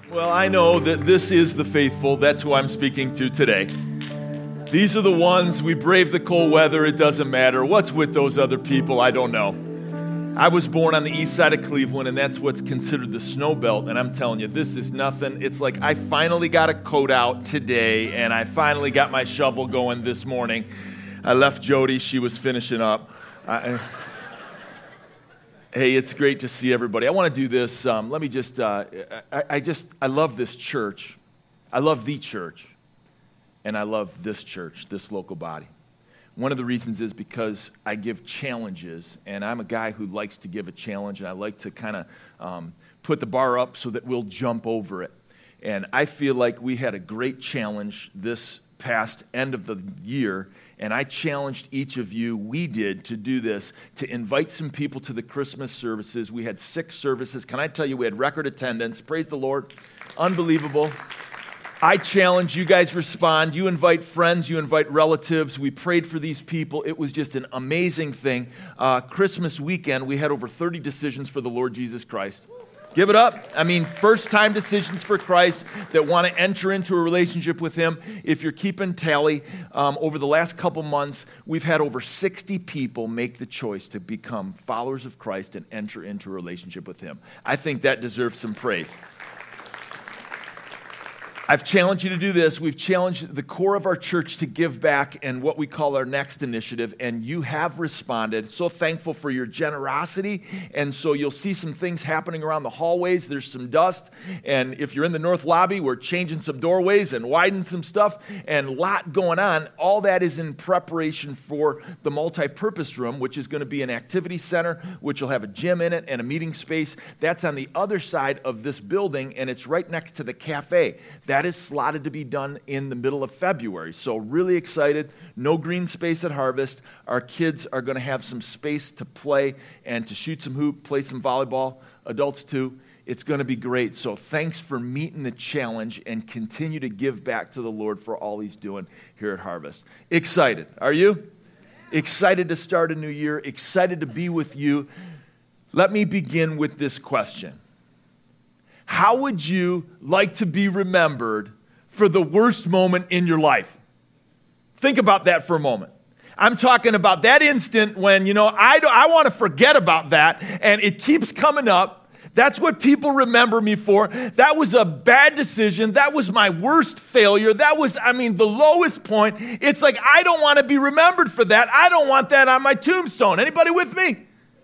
Well, I know that this is the faithful. That's who I'm speaking to today. These are the ones, we brave the cold weather, it doesn't matter. What's with those other people? I don't know. I was born on the east side of Cleveland, and that's what's considered the snow belt, and I'm telling you, this is nothing. It's like I finally got a coat out today, and I finally got my shovel going this morning. I left Jody. She was finishing up. Hey, it's great to see everybody. I want to do this. Let me just, I love this church. I love the church. And I love this church, this local body. One of the reasons is because I give challenges, and I'm a guy who likes to give a challenge, and I like to kind of put the bar up so that we'll jump over it. And I feel like we had a great challenge this past end of the year, and I challenged each of you, we did, to do this, to invite some people to the Christmas services. We had 6 services. Can I tell you, we had record attendance. Praise the Lord. Unbelievable. I challenge, you guys respond. You invite friends, you invite relatives. We prayed for these people. It was just an amazing thing. Christmas weekend, we had over 30 decisions for the Lord Jesus Christ. Give it up. I mean, first-time decisions for Christ that want to enter into a relationship with Him. If you're keeping tally, over the last couple months, we've had over 60 people make the choice to become followers of Christ and enter into a relationship with Him. I think that deserves some praise. I've challenged you to do this. We've challenged the core of our church to give back and what we call our next initiative, and you have responded. So thankful for your generosity, and so you'll see some things happening around the hallways. There's some dust, and if you're in the north lobby, we're changing some doorways and widening some stuff, and a lot going on. All that is in preparation for the multi-purpose room, which is going to be an activity center, which will have a gym in it and a meeting space. That's on the other side of this building, and it's right next to the cafe. That is slotted to be done in the middle of February. So really excited. No green space at Harvest. Our kids are going to have some space to play and to shoot some hoop, play some volleyball. Adults too. It's going to be great. So thanks for meeting the challenge and continue to give back to the Lord for all He's doing here at Harvest. Excited. Are you? Excited to start a new year. Excited to be with you. Let me begin with this question. How would you like to be remembered for the worst moment in your life? Think about that for a moment. I'm talking about that instant when, I want to forget about that, and it keeps coming up. That's what people remember me for. That was a bad decision. That was my worst failure. That was, the lowest point. It's like, I don't want to be remembered for that. I don't want that on my tombstone. Anybody with me?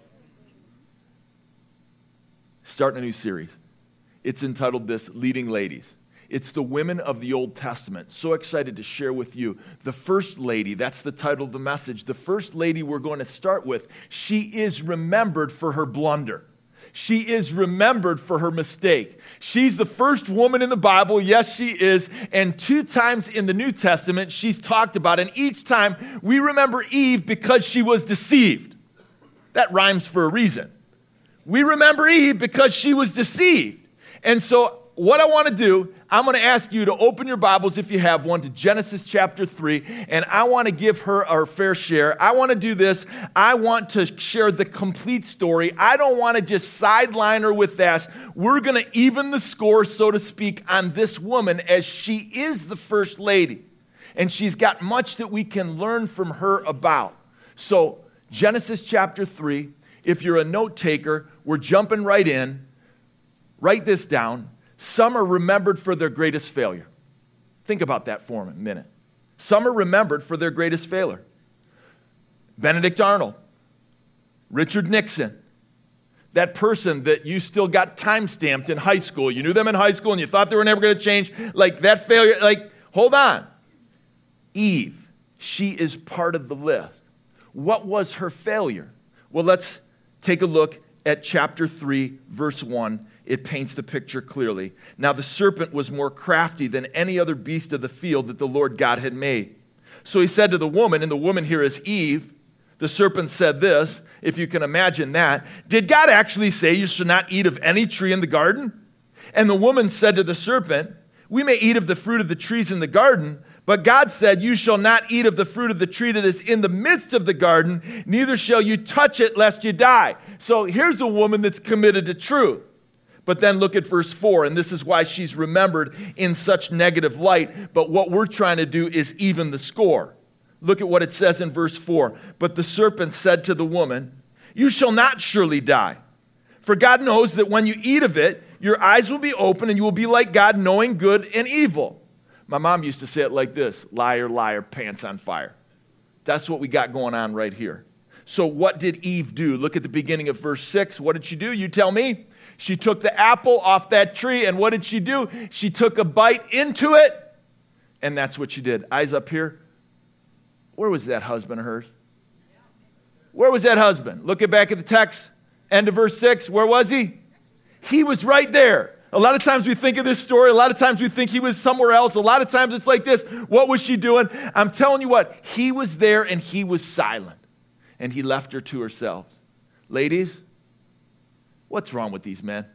Starting a new series. It's entitled this, Leading Ladies. It's the women of the Old Testament. So excited to share with you. The first lady, that's the title of the message. The first lady we're going to start with, she is remembered for her blunder. She is remembered for her mistake. She's the first woman in the Bible. Yes, she is. And 2 times in the New Testament, she's talked about. And each time we remember Eve because she was deceived. That rhymes for a reason. We remember Eve because she was deceived. And so what I want to do, I'm going to ask you to open your Bibles, if you have one, to Genesis chapter 3, and I want to give her our fair share. I want to do this. I want to share the complete story. I don't want to just sideline her with this. We're going to even the score, so to speak, on this woman as she is the first lady, and she's got much that we can learn from her about. So Genesis chapter 3, if you're a note taker, we're jumping right in. Write this down. Some are remembered for their greatest failure. Think about that for a minute. Some are remembered for their greatest failure. Benedict Arnold, Richard Nixon, that person that you still got time-stamped in high school. You knew them in high school and you thought they were never going to change. Like that failure, hold on. Eve, she is part of the list. What was her failure? Well, let's take a look at chapter 3, verse 1. It paints the picture clearly. Now the serpent was more crafty than any other beast of the field that the Lord God had made. So he said to the woman, and the woman here is Eve, the serpent said this, if you can imagine that, did God actually say you should not eat of any tree in the garden? And the woman said to the serpent, we may eat of the fruit of the trees in the garden, but God said, you shall not eat of the fruit of the tree that is in the midst of the garden, neither shall you touch it lest you die. So here's a woman that's committed to truth. But then look at verse 4, and this is why she's remembered in such negative light. But what we're trying to do is even the score. Look at what it says in verse 4. But the serpent said to the woman, "You shall not surely die. For God knows that when you eat of it, your eyes will be open and you will be like God, knowing good and evil." My mom used to say it like this: liar, liar, pants on fire. That's what we got going on right here. So what did Eve do? Look at the beginning of verse 6. What did she do? You tell me. She took the apple off that tree, and what did she do? She took a bite into it, and that's what she did. Eyes up here. Where was that husband of hers? Where was that husband? Look back at the text. End of verse 6. Where was he? He was right there. A lot of times we think of this story. A lot of times we think he was somewhere else. A lot of times it's like this. What was she doing? I'm telling you what. He was there and he was silent. And he left her to herself. Ladies, what's wrong with these men?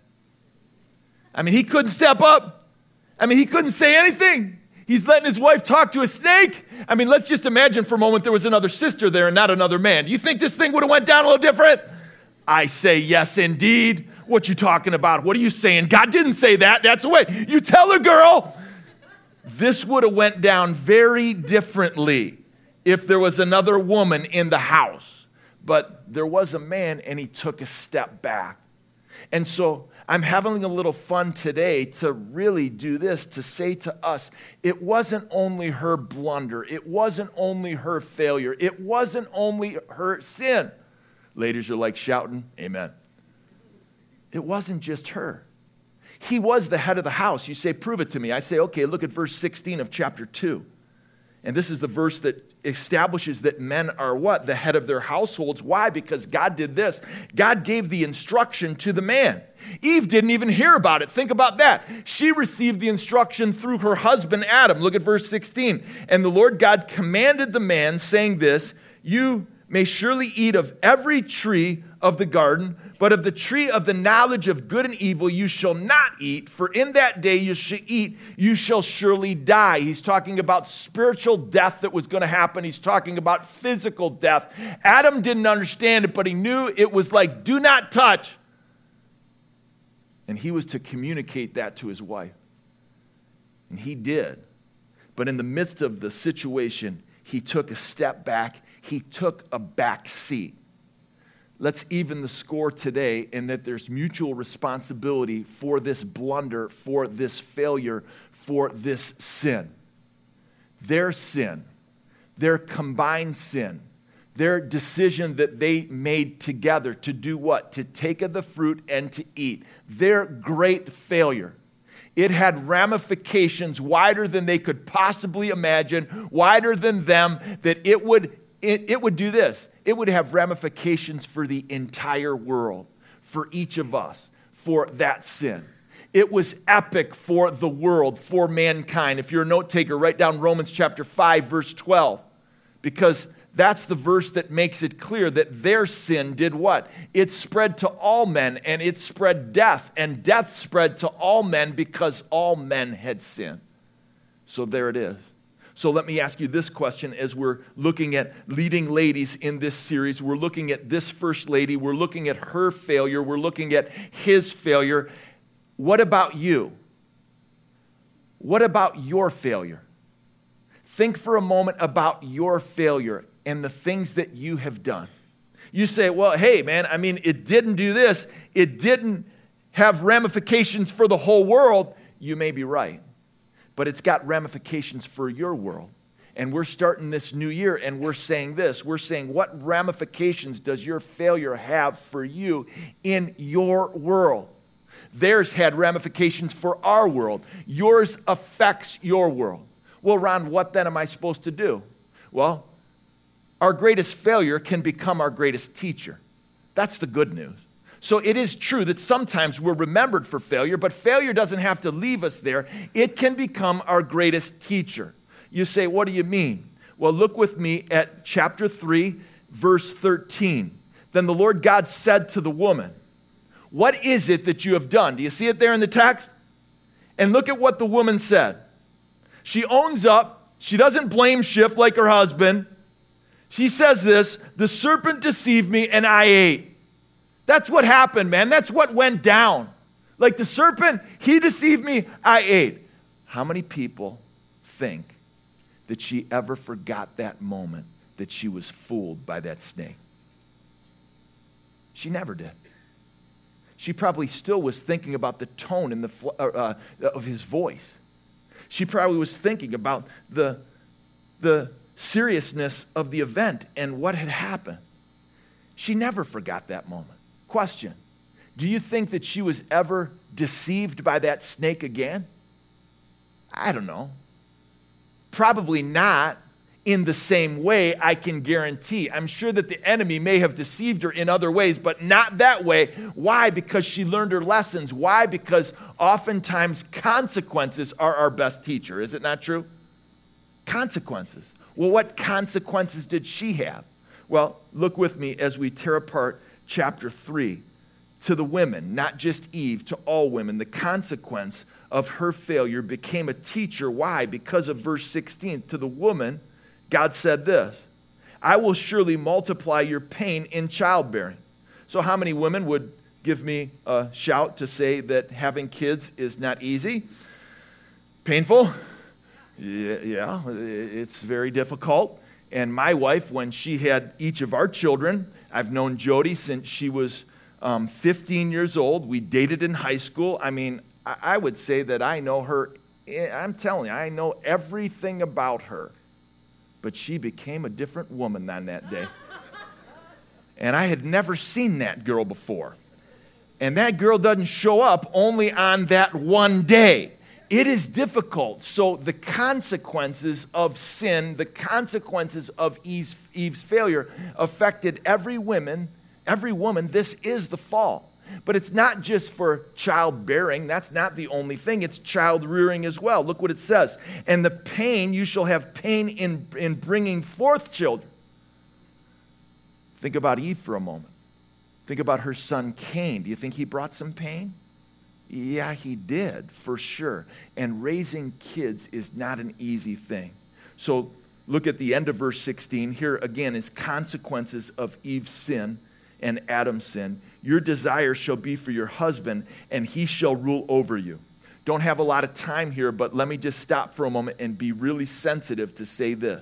I mean, he couldn't step up. I mean, he couldn't say anything. He's letting his wife talk to a snake. I mean, let's just imagine for a moment there was another sister there and not another man. Do you think this thing would have went down a little different? I say yes, indeed. What you talking about? What are you saying? God didn't say that. That's the way. You tell her, girl. This would have went down very differently if there was another woman in the house. But there was a man, and he took a step back. And so I'm having a little fun today to really do this, to say to us, it wasn't only her blunder. It wasn't only her failure. It wasn't only her sin. Ladies are like shouting, amen. It wasn't just her. He was the head of the house. You say, prove it to me. I say, okay, look at verse 16 of chapter 2. And this is the verse that establishes that men are what? The head of their households. Why? Because God did this. God gave the instruction to the man. Eve didn't even hear about it. Think about that. She received the instruction through her husband Adam. Look at verse 16. And the Lord God commanded the man, saying this, "You may surely eat of every tree of the garden, but of the tree of the knowledge of good and evil you shall not eat, for in that day you shall eat, you shall surely die." He's talking about spiritual death that was going to happen. He's talking about physical death. Adam didn't understand it, but he knew it was like, do not touch. And he was to communicate that to his wife. And he did. But in the midst of the situation, he took a step back. He took a back seat. Let's even the score today in that there's mutual responsibility for this blunder, for this failure, for this sin. Their sin, their combined sin, their decision that they made together to do what? To take of the fruit and to eat. Their great failure. It had ramifications wider than they could possibly imagine, wider than them, that it would do this. It would have ramifications for the entire world, for each of us, for that sin. It was epic for the world, for mankind. If you're a note taker, write down Romans chapter 5, verse 12, because that's the verse that makes it clear that their sin did what? It spread to all men, and it spread death, and death spread to all men because all men had sinned. So there it is. So let me ask you this question as we're looking at leading ladies in this series. We're looking at this first lady. We're looking at her failure. We're looking at his failure. What about you? What about your failure? Think for a moment about your failure and the things that you have done. You say, well, hey, man, I mean, it didn't do this. It didn't have ramifications for the whole world. You may be right. But it's got ramifications for your world. And we're starting this new year and we're saying this. We're saying, what ramifications does your failure have for you in your world? Theirs had ramifications for our world. Yours affects your world. Well, Ron, what then am I supposed to do? Well, our greatest failure can become our greatest teacher. That's the good news. So it is true that sometimes we're remembered for failure, but failure doesn't have to leave us there. It can become our greatest teacher. You say, what do you mean? Well, look with me at chapter 3, verse 13. Then the Lord God said to the woman, "What is it that you have done?" Do you see it there in the text? And look at what the woman said. She owns up. She doesn't blame shift like her husband. She says this, "The serpent deceived me and I ate." That's what happened, man. That's what went down. Like the serpent, he deceived me, I ate. How many people think that she ever forgot that moment that she was fooled by that snake? She never did. She probably still was thinking about the tone and of his voice. She probably was thinking about the seriousness of the event and what had happened. She never forgot that moment. Question, do you think that she was ever deceived by that snake again? I don't know. Probably not in the same way, I can guarantee. I'm sure that the enemy may have deceived her in other ways, but not that way. Why? Because she learned her lessons. Why? Because oftentimes consequences are our best teacher. Is it not true? Consequences. Well, what consequences did she have? Well, look with me as we tear apart chapter 3 to the women, not just Eve, to all women. The consequence of her failure became a teacher. Why? Because of verse 16. To the woman, God said this, I will surely multiply your pain in childbearing. So how many women would give me a shout to say that having kids is not easy? Painful? Yeah, it's very difficult. And my wife, when she had each of our children, I've known Jody since she was 15 years old. We dated in high school. I mean, I would say that I know her. I'm telling you, I know everything about her. But she became a different woman on that day. And I had never seen that girl before. And that girl doesn't show up only on that one day. It is difficult. So the consequences of sin, the consequences of Eve's failure affected every woman. This is the fall. But it's not just for childbearing. That's not the only thing. It's child rearing as well. Look what it says. And the pain, you shall have pain in bringing forth children. Think about Eve for a moment. Think about her son Cain. Do you think he brought some pain? Yeah, he did, for sure. And raising kids is not an easy thing. So look at the end of verse 16. Here again is consequences of Eve's sin and Adam's sin. Your desire shall be for your husband, and he shall rule over you. Don't have a lot of time here, but let me just stop for a moment and be really sensitive to say this.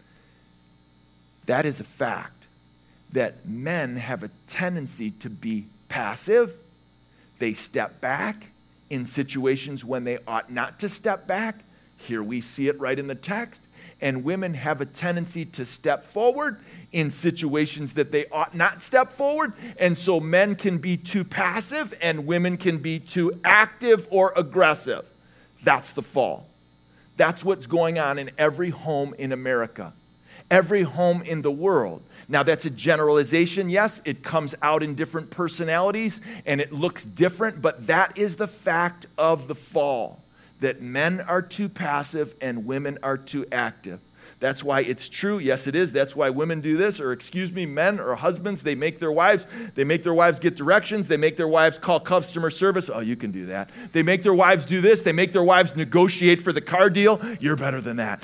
That is a fact, that men have a tendency to be passive. They step back in situations when they ought not to step back. Here we see it right in the text. And women have a tendency to step forward in situations that they ought not step forward. And so men can be too passive and women can be too active or aggressive. That's the fall. That's what's going on in every home in America, every home in the world. Now, that's a generalization. Yes, it comes out in different personalities and it looks different, but that is the fact of the fall. That men are too passive and women are too active. That's why it's true. Yes, it is. That's why women do this, or men or husbands, they make their wives get directions. They make their wives call customer service. Oh, you can do that. They make their wives do this. They make their wives negotiate for the car deal. You're better than that.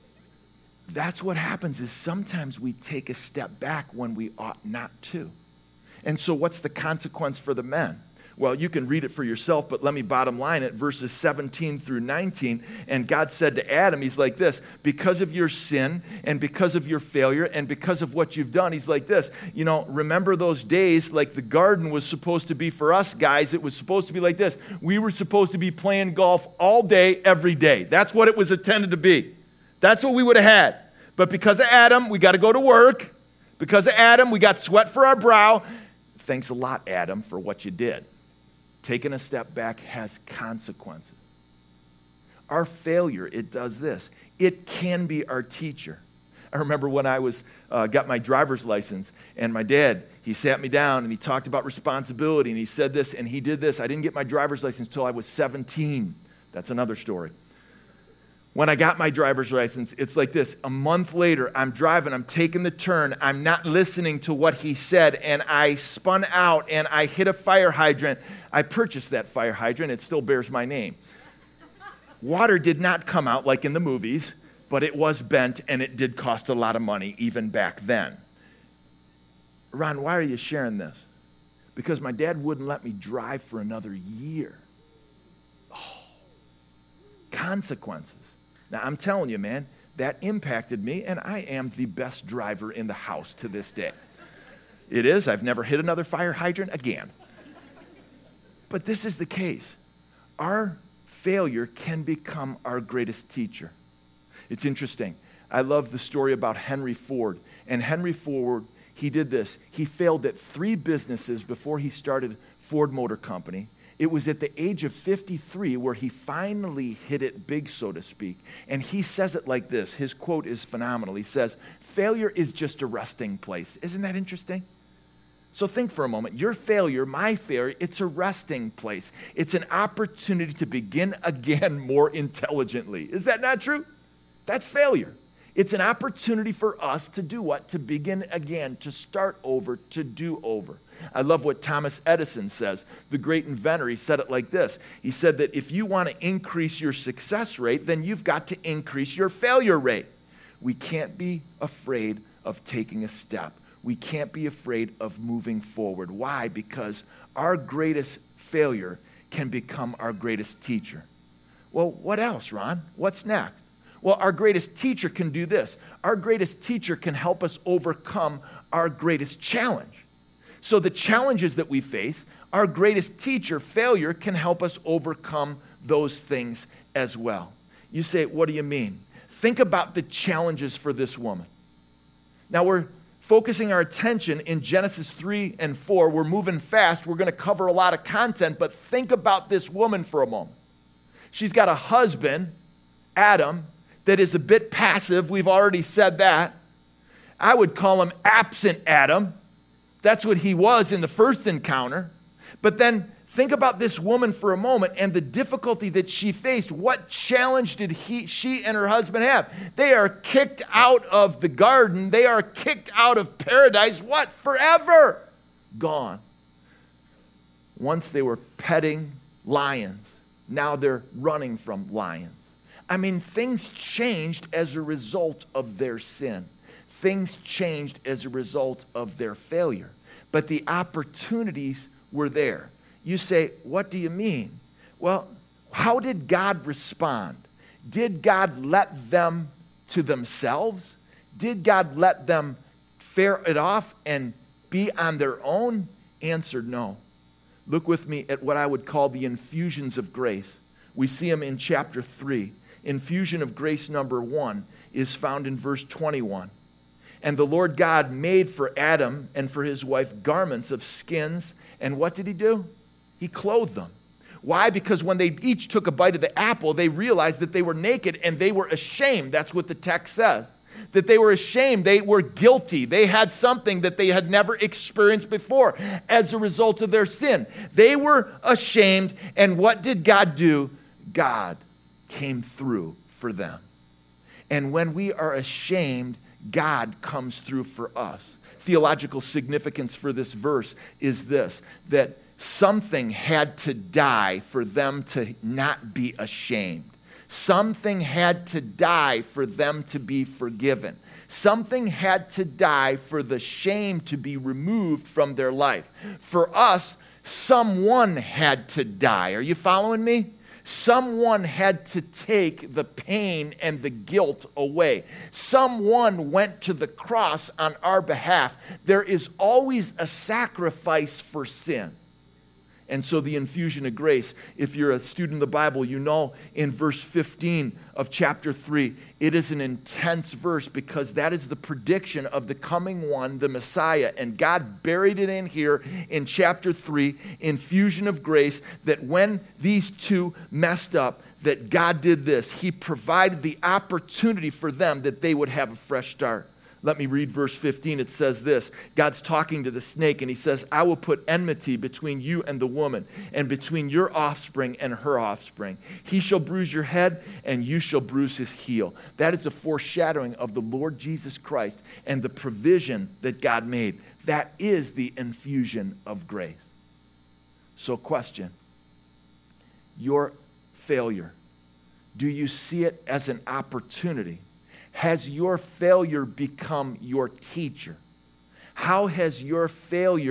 That's what happens is sometimes we take a step back when we ought not to. And so what's the consequence for the men? Well, you can read it for yourself, but let me bottom line it, verses 17 through 19. And God said to Adam, he's like this, because of your sin and because of your failure and because of what you've done, he's like this, remember those days like the garden was supposed to be for us guys. It was supposed to be like this. We were supposed to be playing golf all day, every day. That's what it was intended to be. That's what we would have had. But because of Adam, we got to go to work. Because of Adam, we got sweat for our brow. Thanks a lot, Adam, for what you did. Taking a step back has consequences. Our failure, it does this. It can be our teacher. I remember when I got my driver's license, and my dad, he sat me down, and he talked about responsibility, and he said this, and he did this. I didn't get my driver's license until I was 17. That's another story. When I got my driver's license, it's like this. A month later, I'm driving, I'm taking the turn, I'm not listening to what he said, and I spun out and I hit a fire hydrant. I purchased that fire hydrant. It still bears my name. Water did not come out like in the movies, but it was bent and it did cost a lot of money even back then. Ron, why are you sharing this? because my dad wouldn't let me drive for another year. Oh, consequences. Now, I'm telling you, man, that impacted me, and I am the best driver in the house to this day. It is. I've never hit another fire hydrant again. But this is the case. Our failure can become our greatest teacher. It's interesting. I love the story about Henry Ford. And Henry Ford, he did this. He failed at 3 businesses before he started Ford Motor Company. It was at the age of 53 where he finally hit it big, so to speak. And he says it like this. His quote is phenomenal. He says, "Failure is just a resting place." Isn't that interesting? So think for a moment. Your failure, my failure, it's a resting place. It's an opportunity to begin again more intelligently. Is that not true? That's failure. It's an opportunity for us to do what? To begin again, to start over, to do over. I love what Thomas Edison says, the great inventor. He said it like this. He said that if you want to increase your success rate, then you've got to increase your failure rate. We can't be afraid of taking a step. We can't be afraid of moving forward. Why? Because our greatest failure can become our greatest teacher. Well, what else, Ron? What's next? Well, our greatest teacher can do this. Our greatest teacher can help us overcome our greatest challenge. So the challenges that we face, our greatest teacher, failure, can help us overcome those things as well. You say, what do you mean? Think about the challenges for this woman. Now we're focusing our attention in Genesis 3 and 4. We're moving fast. We're going to cover a lot of content, but think about this woman for a moment. She's got a husband, Adam, that is a bit passive. We've already said that. I would call him absent Adam. That's what he was in the first encounter. But then think about this woman for a moment and the difficulty that she faced. What challenge did she and her husband have? They are kicked out of the garden. They are kicked out of paradise. What? Forever gone. Once they were petting lions. Now they're running from lions. I mean, things changed as a result of their sin. Things changed as a result of their failure. But the opportunities were there. You say, what do you mean? Well, how did God respond? Did God let them to themselves? Did God let them fare it off and be on their own? Answer, no. Look with me at what I would call the infusions of grace. We see them in chapter 3. Infusion of grace number 1 is found in verse 21. And the Lord God made for Adam and for his wife garments of skins. And what did he do? He clothed them. Why? Because when they each took a bite of the apple, they realized that they were naked and they were ashamed. That's what the text says. That they were ashamed. They were guilty. They had something that they had never experienced before as a result of their sin. They were ashamed. And what did God do? God came through for them. And when we are ashamed, God comes through for us. Theological significance for this verse is this, that something had to die for them to not be ashamed. Something had to die for them to be forgiven. Something had to die for the shame to be removed from their life. For us, someone had to die. Are you following me? Someone had to take the pain and the guilt away. Someone went to the cross on our behalf. There is always a sacrifice for sin. And so the infusion of grace, if you're a student of the Bible, you know in verse 15 of chapter 3, it is an intense verse because that is the prediction of the coming one, the Messiah. And God buried it in here in chapter 3, infusion of grace, that when these two messed up, that God did this. He provided the opportunity for them that they would have a fresh start. Let me read verse 15. It says this. God's talking to the snake, and he says, I will put enmity between you and the woman, and between your offspring and her offspring. He shall bruise your head, and you shall bruise his heel. That is a foreshadowing of the Lord Jesus Christ and the provision that God made. That is the infusion of grace. So question, your failure, do you see it as an opportunity? Has your failure become your teacher? How has your failure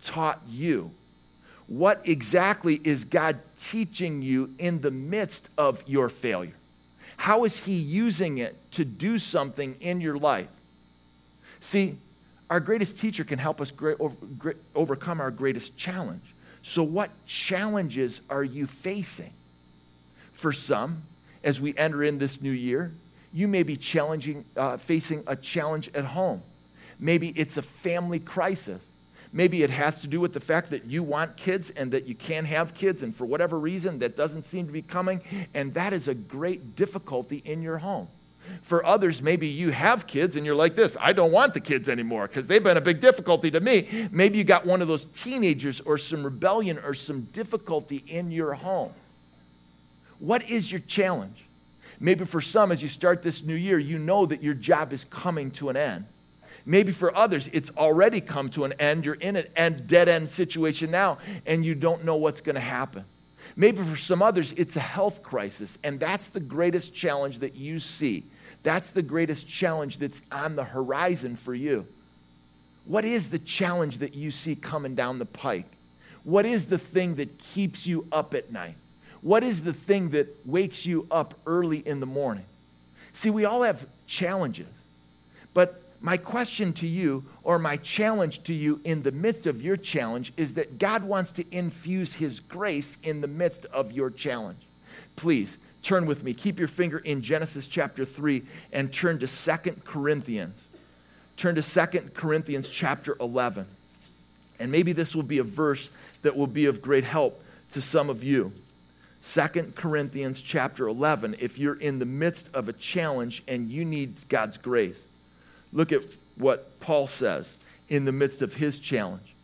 taught you? What exactly is God teaching you in the midst of your failure? How is he using it to do something in your life? See, our greatest teacher can help us overcome our greatest challenge. So what challenges are you facing? For some, as we enter in this new year, you may be facing a challenge at home. Maybe it's a family crisis. Maybe it has to do with the fact that you want kids and that you can't have kids, and for whatever reason, that doesn't seem to be coming, and that is a great difficulty in your home. For others, maybe you have kids and you're like this, I don't want the kids anymore because they've been a big difficulty to me. Maybe you got one of those teenagers or some rebellion or some difficulty in your home. What is your challenge? Maybe for some, as you start this new year, you know that your job is coming to an end. Maybe for others, it's already come to an end. You're in an dead-end situation now, and you don't know what's going to happen. Maybe for some others, it's a health crisis, and that's the greatest challenge that you see. That's the greatest challenge that's on the horizon for you. What is the challenge that you see coming down the pike? What is the thing that keeps you up at night? What is the thing that wakes you up early in the morning? See, we all have challenges, but my question to you, or my challenge to you in the midst of your challenge, is that God wants to infuse his grace in the midst of your challenge. Please, turn with me. Keep your finger in Genesis chapter 3 and turn to 2 Corinthians. Turn to 2 Corinthians chapter 11. And maybe this will be a verse that will be of great help to some of you. 2 Corinthians chapter 11, if you're in the midst of a challenge and you need God's grace. Look at what Paul says in the midst of his challenge.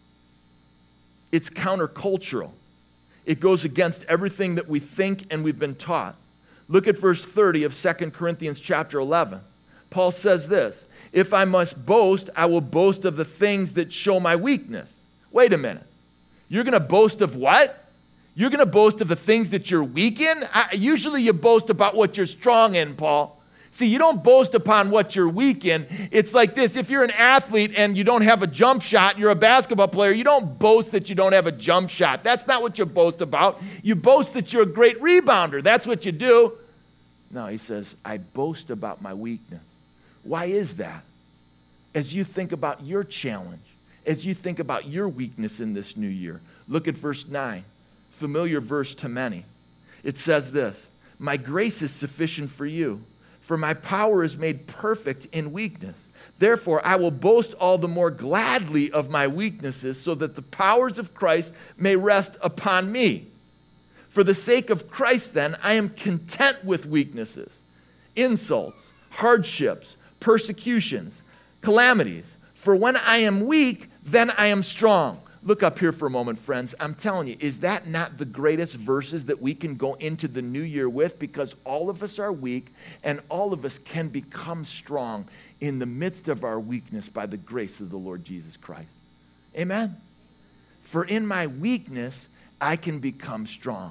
It's countercultural. It goes against everything that we think and we've been taught. Look at verse 30 of 2 Corinthians chapter 11. Paul says this, if I must boast, I will boast of the things that show my weakness. Wait a minute. You're going to boast of what? You're going to boast of the things that you're weak in? Usually you boast about what you're strong in, Paul. See, you don't boast upon what you're weak in. It's like this. If you're an athlete and you don't have a jump shot, you're a basketball player, you don't boast that you don't have a jump shot. That's not what you boast about. You boast that you're a great rebounder. That's what you do. No, he says, I boast about my weakness. Why is that? As you think about your challenge, as you think about your weakness in this new year, look at verse 9, familiar verse to many. It says this, my grace is sufficient for you, for my power is made perfect in weakness. Therefore, I will boast all the more gladly of my weaknesses so that the powers of Christ may rest upon me. For the sake of Christ, then, I am content with weaknesses, insults, hardships, persecutions, calamities. For when I am weak, then I am strong. Look up here for a moment, friends. I'm telling you, is that not the greatest verses that we can go into the new year with? Because all of us are weak, and all of us can become strong in the midst of our weakness by the grace of the Lord Jesus Christ. Amen? For in my weakness, I can become strong.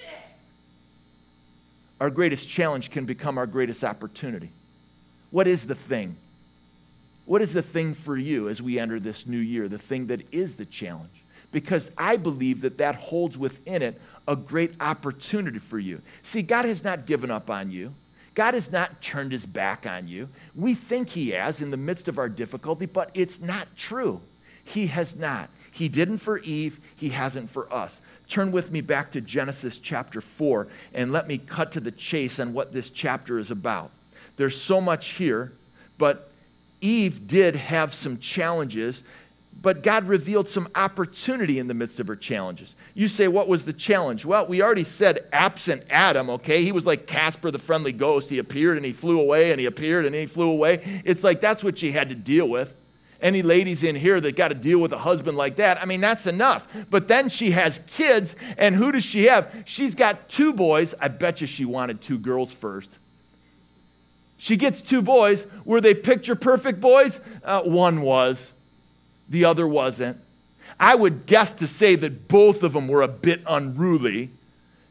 Our greatest challenge can become our greatest opportunity. What is the thing? What is the thing for you as we enter this new year, the thing that is the challenge? Because I believe that that holds within it a great opportunity for you. See, God has not given up on you. God has not turned his back on you. We think he has in the midst of our difficulty, but it's not true. He has not. He didn't for Eve. He hasn't for us. Turn with me back to Genesis chapter 4, and let me cut to the chase on what this chapter is about. There's so much here, but Eve did have some challenges, but God revealed some opportunity in the midst of her challenges. You say, what was the challenge? Well, we already said absent Adam, okay? He was like Casper the Friendly Ghost. He appeared and he flew away, and he appeared and he flew away. It's like that's what she had to deal with. Any ladies in here that got to deal with a husband like that, I mean, that's enough. But then she has kids, and who does she have? She's got 2 boys. I bet you she wanted 2 girls first. She gets 2 boys. Were they picture-perfect boys? One was. The other wasn't. I would guess to say that both of them were a bit unruly.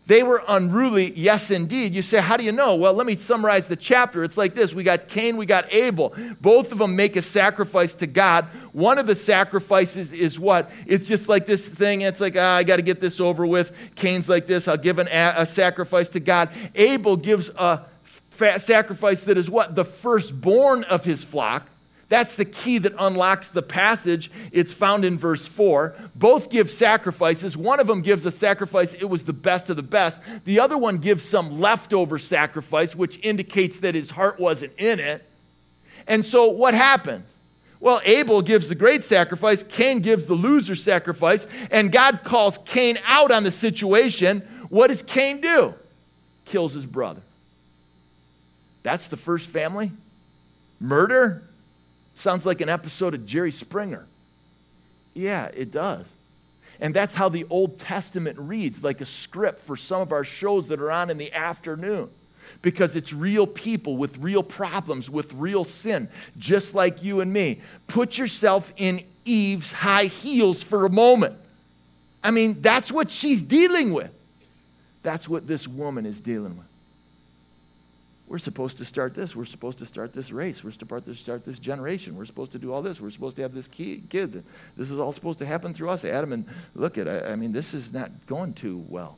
They were unruly, yes, indeed. You say, how do you know? Well, let me summarize the chapter. It's like this. We got Cain, we got Abel. Both of them make a sacrifice to God. One of the sacrifices is what? It's just like this thing. It's like, I got to get this over with. Cain's like this. I'll give a sacrifice to God. Abel gives a sacrifice that is what? The firstborn of his flock. That's the key that unlocks the passage. It's found in verse 4. Both give sacrifices. One of them gives a sacrifice, it was the best of the best. The other one gives some leftover sacrifice, which indicates that his heart wasn't in it. And so what happens? Well, Abel gives the great sacrifice. Cain gives the loser sacrifice. And God calls Cain out on the situation. What does Cain do? Kills his brother. That's the first family? Murder? Sounds like an episode of Jerry Springer. Yeah, it does. And that's how the Old Testament reads, like a script for some of our shows that are on in the afternoon. Because it's real people with real problems, with real sin, just like you and me. Put yourself in Eve's high heels for a moment. I mean, that's what she's dealing with. That's what this woman is dealing with. We're supposed to start this. We're supposed to start this race. We're supposed to start this generation. We're supposed to do all this. We're supposed to have this kids. This is all supposed to happen through us, Adam. And look at it. I mean, this is not going too well.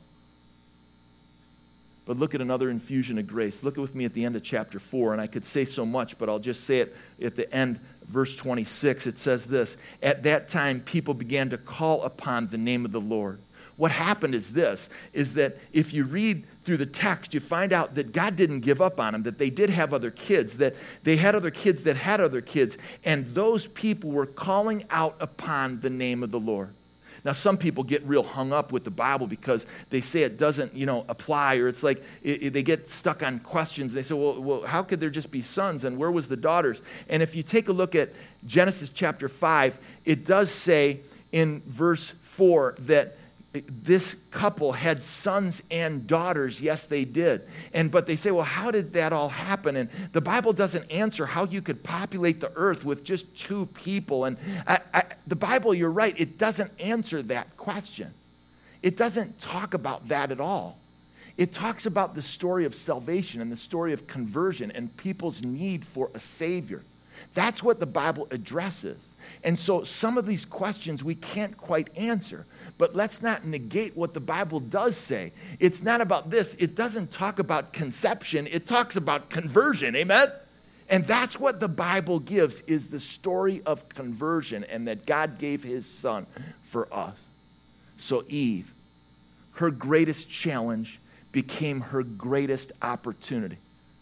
But look at another infusion of grace. Look with me at the end of chapter 4. And I could say so much, but I'll just say it at the end, verse 26. It says this, at that time, people began to call upon the name of the Lord. What happened is this, is that if you read through the text, you find out that God didn't give up on them, that they did have other kids, that they had other kids that had other kids, and those people were calling out upon the name of the Lord. Now, some people get real hung up with the Bible because they say it doesn't, apply, or it's like they get stuck on questions. They say, well, how could there just be sons, and where was the daughters? And if you take a look at Genesis chapter 5, it does say in verse 4 that this couple had sons and daughters. Yes, they did. But they say, well, how did that all happen? And the Bible doesn't answer how you could populate the earth with just two people. And the Bible, you're right, it doesn't answer that question. It doesn't talk about that at all. It talks about the story of salvation and the story of conversion and people's need for a Savior. That's what the Bible addresses. And so some of these questions we can't quite answer. But let's not negate what the Bible does say. It's not about this. It doesn't talk about conception. It talks about conversion. Amen? And that's what the Bible gives, is the story of conversion, and that God gave his son for us. So Eve, her greatest challenge became her greatest opportunity.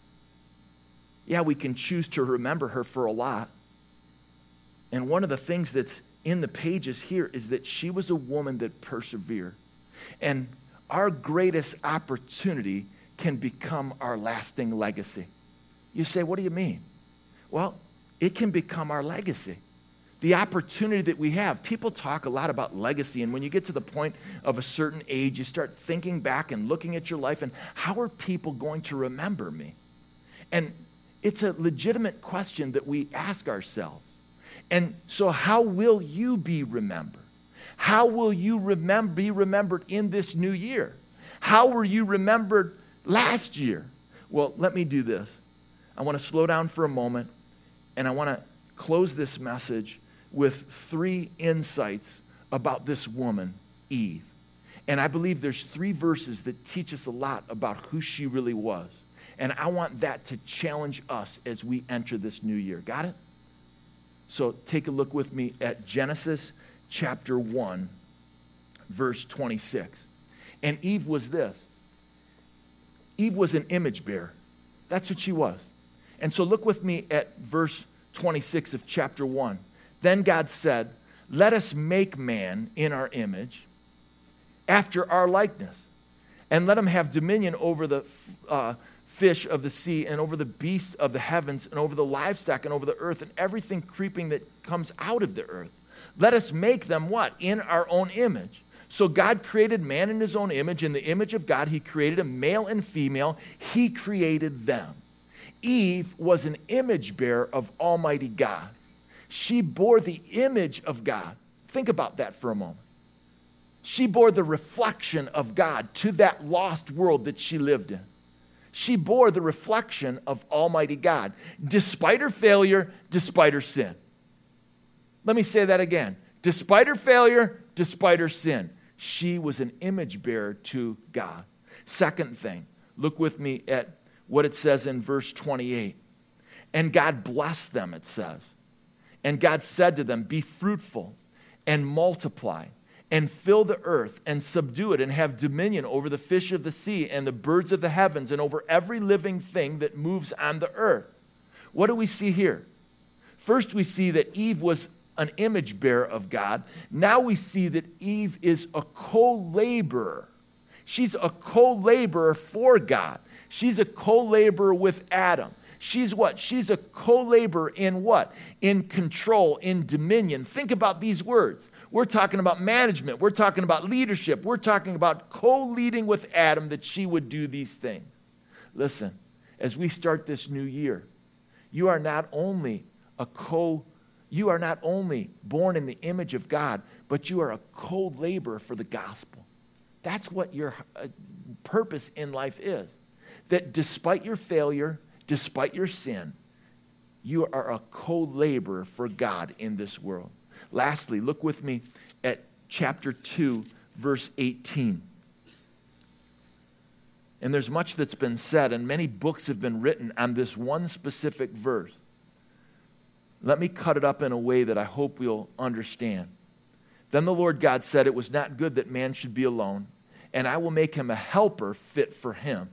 Yeah, we can choose to remember her for a lot. And one of the things that's in the pages here is that she was a woman that persevered. And our greatest opportunity can become our lasting legacy. You say, what do you mean? Well, it can become our legacy. The opportunity that we have. People talk a lot about legacy, and when you get to the point of a certain age, you start thinking back and looking at your life, and how are people going to remember me? And it's a legitimate question that we ask ourselves. And so how will you be remembered? How will you be remembered in this new year? How were you remembered last year? Well, let me do this. I want to slow down for a moment, and I want to close this message with 3 insights about this woman, Eve. And I believe there's 3 verses that teach us a lot about who she really was. And I want that to challenge us as we enter this new year. Got it? So take a look with me at Genesis chapter 1, verse 26. And Eve was this. Eve was an image bearer. That's what she was. And so look with me at verse 26 of chapter 1. Then God said, let us make man in our image, after our likeness, and let him have dominion over the fish of the sea, and over the beasts of the heavens, and over the livestock, and over the earth, and everything creeping that comes out of the earth. Let us make them what? In our own image. So God created man in his own image. In the image of God, he created a male and female. He created them. Eve was an image bearer of Almighty God. She bore the image of God. Think about that for a moment. She bore the reflection of God to that lost world that she lived in. She bore the reflection of Almighty God, despite her failure, despite her sin. Let me say that again. Despite her failure, despite her sin, she was an image bearer to God. Second thing, look with me at what it says in verse 28. And God blessed them, it says. And God said to them, be fruitful and multiply and fill the earth and subdue it and have dominion over the fish of the sea and the birds of the heavens and over every living thing that moves on the earth. What do we see here? First, we see that Eve was an image bearer of God. Now we see that Eve is a co-laborer. She's a co-laborer for God. She's a co-laborer with Adam. She's what? She's a co-laborer in what? In control, in dominion. Think about these words. We're talking about management. We're talking about leadership. We're talking about co-leading with Adam that she would do these things. Listen, as we start this new year, you are not only born in the image of God, but you are a co-laborer for the gospel. That's what your purpose in life is. That despite your failure, despite your sin, you are a co-laborer for God in this world. Lastly, look with me at chapter 2, verse 18. And there's much that's been said, and many books have been written on this one specific verse. Let me cut it up in a way that I hope we'll understand. Then the Lord God said, it was not good that man should be alone, and I will make him a helper fit for him.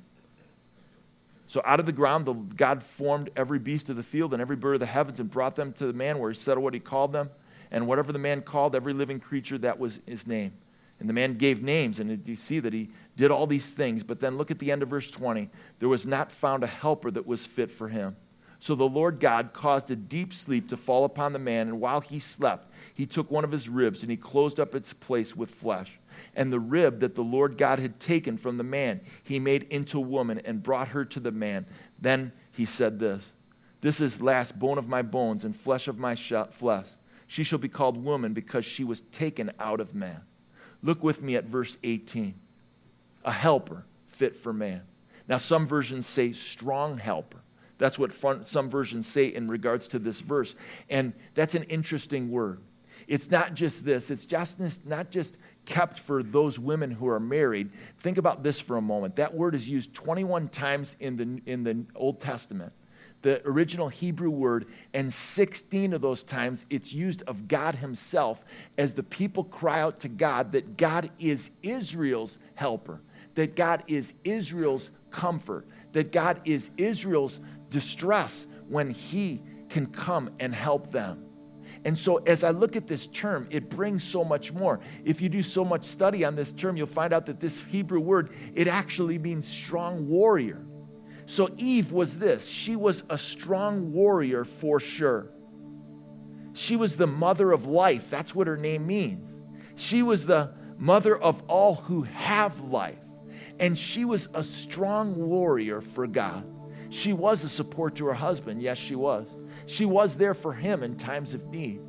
So out of the ground, God formed every beast of the field and every bird of the heavens and brought them to the man where he settled what he called them. And whatever the man called every living creature, that was his name. And the man gave names, and you see that he did all these things. But then look at the end of verse 20. There was not found a helper that was fit for him. So the Lord God caused a deep sleep to fall upon the man, and while he slept, he took one of his ribs, and he closed up its place with flesh. And the rib that the Lord God had taken from the man, he made into a woman and brought her to the man. Then he said this is last bone of my bones and flesh of my flesh. She shall be called woman because she was taken out of man. Look with me at verse 18. A helper fit for man. Now some versions say strong helper. That's what some versions say in regards to this verse. And that's an interesting word. It's not just this. It's just not just kept for those women who are married. Think about this for a moment. That word is used 21 times in the Old Testament, the original Hebrew word, and 16 of those times it's used of God himself as the people cry out to God that God is Israel's helper, that God is Israel's comfort, that God is Israel's distress when he can come and help them. And so as I look at this term, it brings so much more. If you do so much study on this term, you'll find out that this Hebrew word, it actually means strong warrior. So Eve was this. She was a strong warrior for sure. She was the mother of life. That's what her name means. She was the mother of all who have life. And she was a strong warrior for God. She was a support to her husband. Yes, she was. She was there for him in times of need.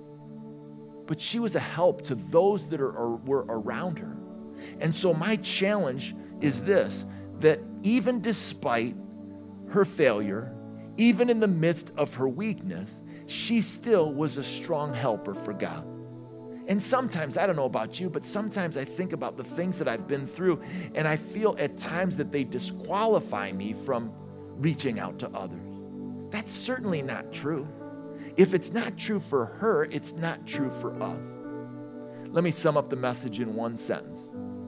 But she was a help to those that were around her. And so my challenge is this, that even despite her failure, even in the midst of her weakness, she still was a strong helper for God. And sometimes, I don't know about you, but sometimes I think about the things that I've been through, and I feel at times that they disqualify me from reaching out to others. That's certainly not true. If it's not true for her, it's not true for us. Let me sum up the message in one sentence.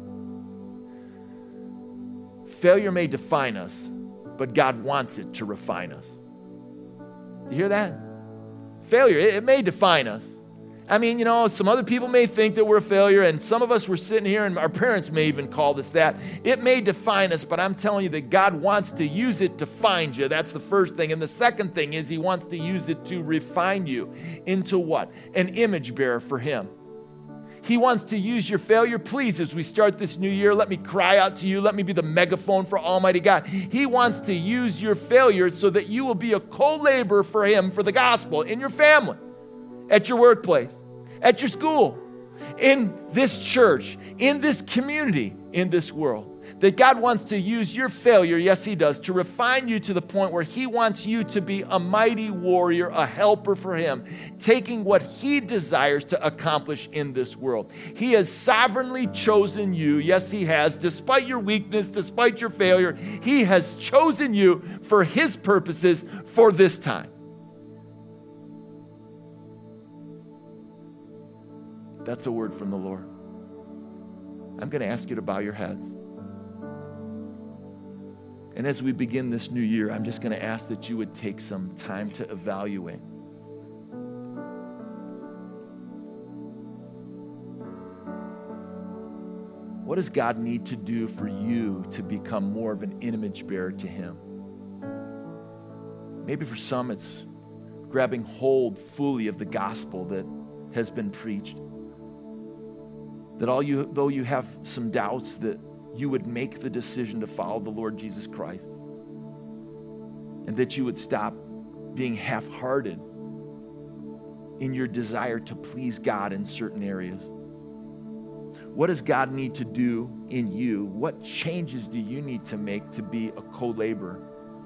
Failure may define us, but God wants it to refine us. You hear that? Failure, it may define us. I mean, some other people may think that we're a failure, and some of us were sitting here, and our parents may even call us that. It may define us, but I'm telling you that God wants to use it to find you. That's the first thing. And the second thing is he wants to use it to refine you into what? An image bearer for him. He wants to use your failure. Please, as we start this new year, let me cry out to you. Let me be the megaphone for Almighty God. He wants to use your failure so that you will be a co-laborer for him, for the gospel, in your family, at your workplace, at your school, in this church, in this community, in this world. That God wants to use your failure, yes, He does, to refine you to the point where He wants you to be a mighty warrior, a helper for Him, taking what He desires to accomplish in this world. He has sovereignly chosen you, yes, He has, despite your weakness, despite your failure, He has chosen you for His purposes for this time. That's a word from the Lord. I'm going to ask you to bow your heads. And as we begin this new year, I'm just going to ask that you would take some time to evaluate. What does God need to do for you to become more of an image bearer to Him? Maybe for some it's grabbing hold fully of the gospel that has been preached. That though you have some doubts, that you would make the decision to follow the Lord Jesus Christ. And that you would stop being half-hearted in your desire to please God in certain areas. What does God need to do in you? What changes do you need to make to be a co-laborer?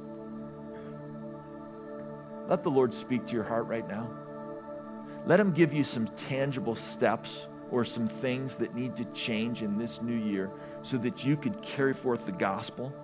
Let the Lord speak to your heart right now. Let Him give you some tangible steps or some things that need to change in this new year so that you could carry forth the gospel.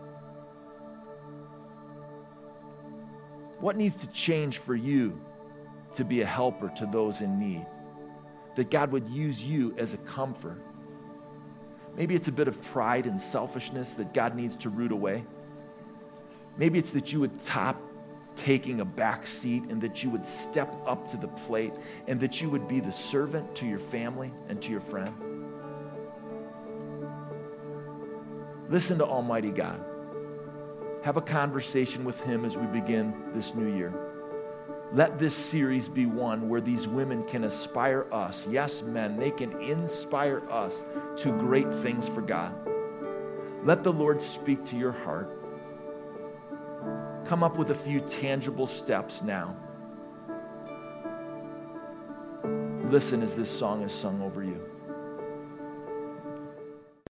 What needs to change for you to be a helper to those in need? That God would use you as a comfort. Maybe it's a bit of pride and selfishness that God needs to root away. Maybe it's that you would stop taking a back seat and that you would step up to the plate and that you would be the servant to your family and to your friend. Listen to Almighty God. Have a conversation with Him as we begin this new year. Let this series be one where these women can aspire us, yes, men, they can inspire us to great things for God. Let the Lord speak to your heart. Come up with a few tangible steps now. Listen as this song is sung over you.